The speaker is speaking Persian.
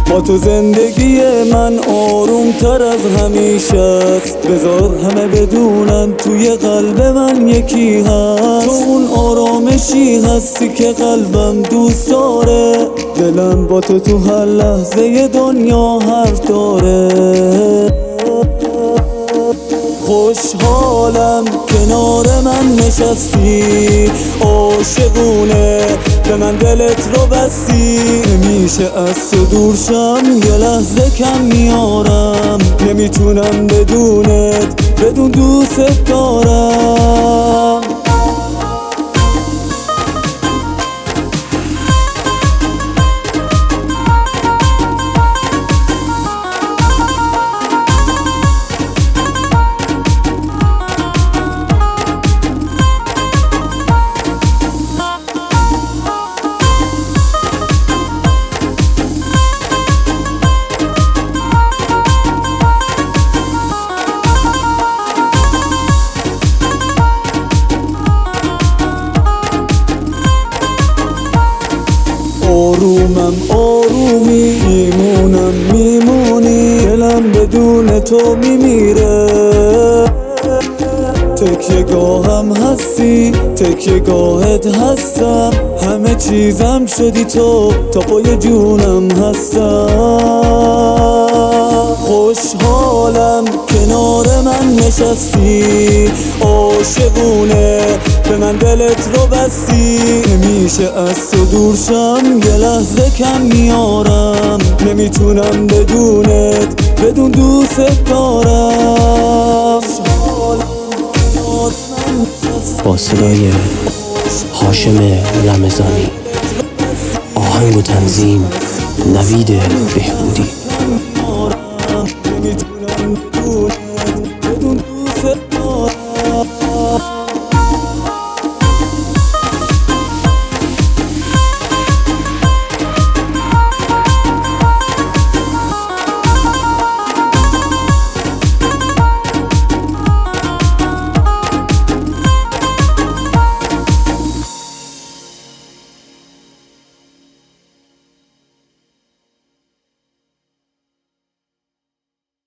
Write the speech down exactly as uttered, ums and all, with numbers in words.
با تو زندگی من آروم تر از همیشه است. بذار همه بدونن توی قلب من یکی هست. تو اون آرامشی هستی که قلبم دوست داره. دلم با تو تو هر لحظه دنیا حرف داره. خوشحالم کنار من نشستی، عاشقونه به من دلت رو بستی. نمیشه از تو دور شم، یه لحظه کم میارم. نمیتونم بدونت، بدون دوست دارم. آرومم آرومی، میمونم میمونی. دلم بدون تو میمیره. تکیه گاهم هستی، تکیه گاهت هستم. همه چیزم شدی تو، تا پای جونم هستم. خوشحالم کنار من نشستی، عاشقونه به من دلت رو بستی. نمیشه از تو دور شم، یه لحظه کم میارم. نمیتونم بدونت، بدون دوست دارم. با صدای هاشم رمضانی، آهنگ و تنظیم نوید بهبودی. نمیتونم بدونت، بدون دوست دارم.